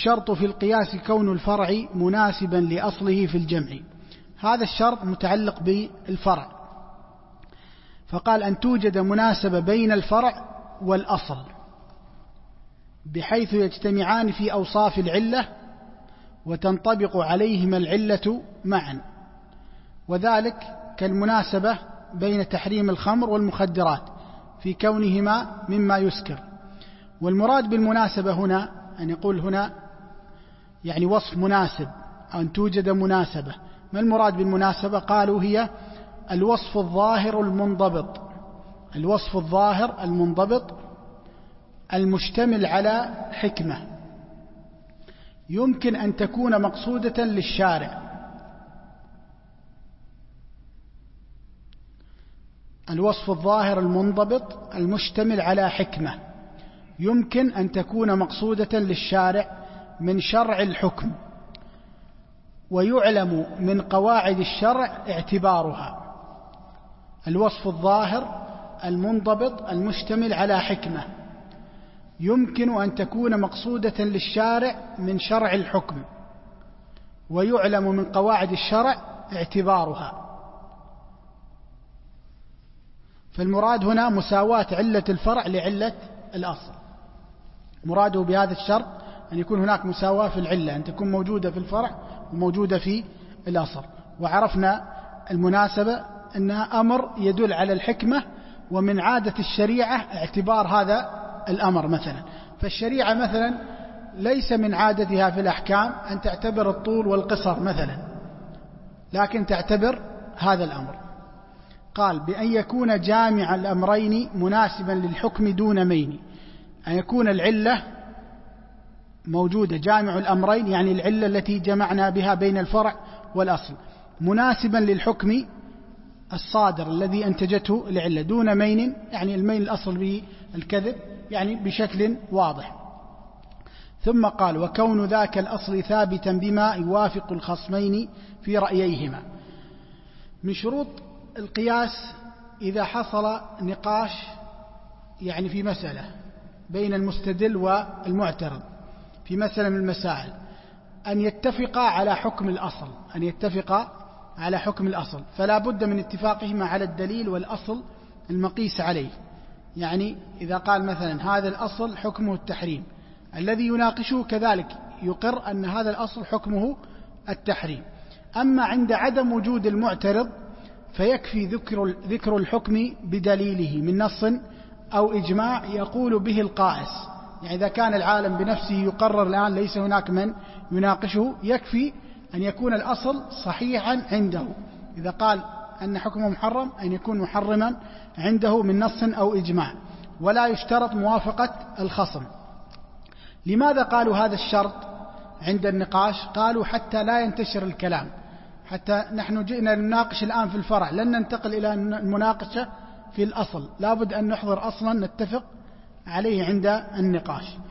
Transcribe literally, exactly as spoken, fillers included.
والشرط في القياس كون الفرع مناسبا لأصله في الجمع. هذا الشرط متعلق بالفرع، فقال أن توجد مناسبة بين الفرع والأصل بحيث يجتمعان في أوصاف العلة وتنطبق عليهما العلة معا، وذلك كالمناسبة بين تحريم الخمر والمخدرات في كونهما مما يسكر. والمراد بالمناسبة هنا أن يقول هنا يعني وصف مناسب، أن توجد مناسبة. ما المراد بالمناسبة؟ قالوا هي الوصف الظاهر المنضبط، الوصف الظاهر المنضبط المشتمل على حكمة يمكن أن تكون مقصودة للشارع. الوصف الظاهر المنضبط المشتمل على حكمة يمكن أن تكون مقصودة للشارع من شرع الحكم، ويعلم من قواعد الشرع اعتبارها. الوصف الظاهر المنضبط المشتمل على حكمة يمكن أن تكون مقصودة للشارع من شرع الحكم، ويعلم من قواعد الشرع اعتبارها. فالمراد هنا مساواة علة الفرع لعلة الأصل. مراده بهذا الشرط أن يكون هناك مساواة في العلة، أن تكون موجودة في الفرع وموجودة في الأصل. وعرفنا المناسبة أنها أمر يدل على الحكمة، ومن عادة الشريعة اعتبار هذا الأمر. مثلا فالشريعة مثلا ليس من عادتها في الأحكام أن تعتبر الطول والقصر مثلا، لكن تعتبر هذا الأمر. قال بأن يكون جامع الأمرين مناسبا للحكم دون مين، أن يكون العلة موجودة، جامع الأمرين يعني العلة التي جمعنا بها بين الفرع والأصل مناسبا للحكم الصادر الذي أنتجته العلة دون مين، يعني المين الأصل به الكذب، يعني بشكل واضح. ثم قال وكون ذاك الأصل ثابتا بما يوافق الخصمين في رأييهما. من شروط القياس إذا حصل نقاش يعني في مسألة بين المستدل والمعترض في مسألة من المسائل، أن يتفقا على حكم الأصل، أن يتفقا على حكم الأصل، فلا بد من اتفاقهما على الدليل والأصل المقيس عليه. يعني إذا قال مثلا هذا الأصل حكمه التحريم، الذي يناقشه كذلك يقر أن هذا الأصل حكمه التحريم. أما عند عدم وجود المعترض فيكفي ذكر ذكر الحكم بدليله من نص أو إجماع يقول به القائس. يعني إذا كان العالم بنفسه يقرر الآن ليس هناك من يناقشه، يكفي أن يكون الأصل صحيحا عنده. إذا قال أن حكمه محرم أن يكون محرما عنده من نص أو إجماع، ولا يشترط موافقة الخصم. لماذا قالوا هذا الشرط عند النقاش؟ قالوا حتى لا ينتشر الكلام، حتى نحن جئنا لنناقش الآن في الفرع، لن ننتقل إلى المناقشة في الأصل، لابد أن نحضر أصلا نتفق عليه عند النقاش.